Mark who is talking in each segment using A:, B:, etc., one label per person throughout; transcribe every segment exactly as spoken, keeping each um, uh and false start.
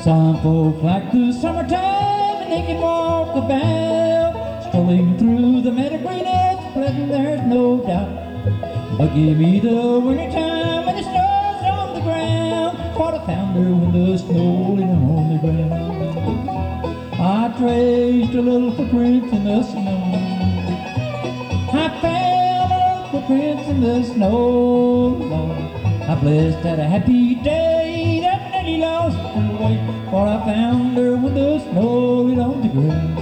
A: Some folk like the summertime and they can walk about, strolling through the meadow green, it's pleasant, there's no doubt. But give me the wintertime when the snow's on the ground, what I found her when the snow lay on the ground. I traced a little footprint in the snow, I found a little footprint in the snow, Lord. I blessed that a happy day that Nellie lost her way, for I found her when the snow lay on the ground.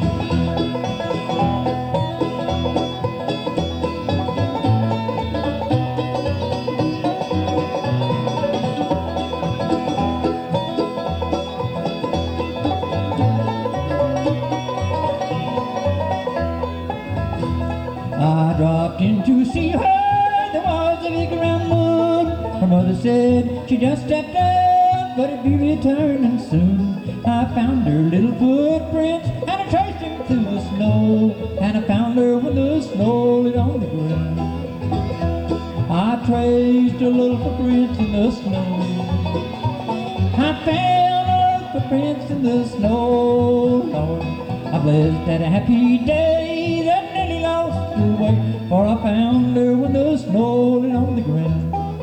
A: I dropped in to see her, there was a big round moon. Her mother said she just stepped out, but it'd be returning soon. I found her little footprints, and I traced them through the snow, and I found her when the snow lay on the ground. I traced her little footprints in the snow, I found her footprints in the snow, Lord. I blessed that happy day that Nellie lost her way, for I found her when the snow lay on the ground.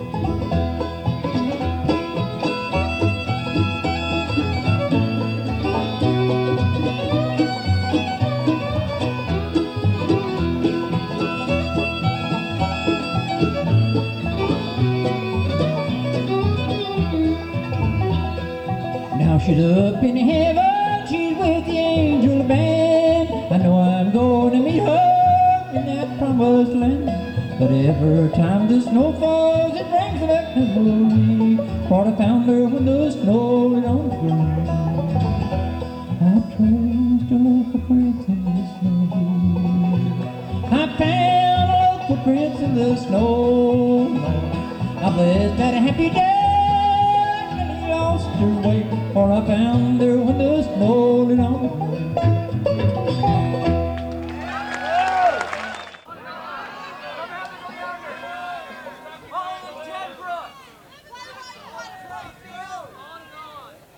A: Now she's up in heaven, she's with the angel band. I know I'm going to meet her in that promised land. But every time the snow falls, it brings back memory, for I found her when the snow lay on the ground. I traced her little footprints in the snow, I found her little footprints in the snow, I blessed that happy day her way, for I found her when the snow lay on the ground.